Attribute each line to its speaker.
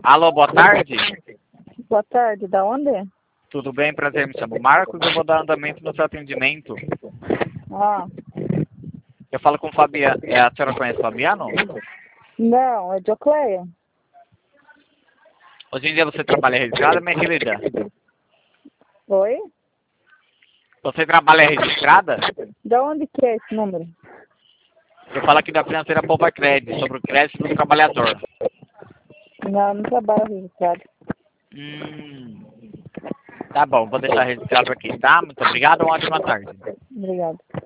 Speaker 1: Alô, boa tarde.
Speaker 2: Boa tarde, da onde?
Speaker 1: Tudo bem? Prazer, me chamo Marcos. Eu vou dar andamento no seu atendimento.
Speaker 2: Ah,
Speaker 1: Eu falo com o Fabiano. A senhora conhece o Fabiano?
Speaker 2: não, é Diocleia.
Speaker 1: Hoje em dia você trabalha registrada, minha querida?
Speaker 2: Oi?
Speaker 1: Você trabalha registrada?
Speaker 2: Da onde que é esse número?
Speaker 1: Eu falo aqui da financeira Poupa Crédito, sobre o crédito do trabalhador.
Speaker 2: Não, não trabalho registrado.
Speaker 1: Hum, tá bom, vou deixar registrado aqui, tá? Muito obrigado, uma ótima tarde.
Speaker 2: Obrigada.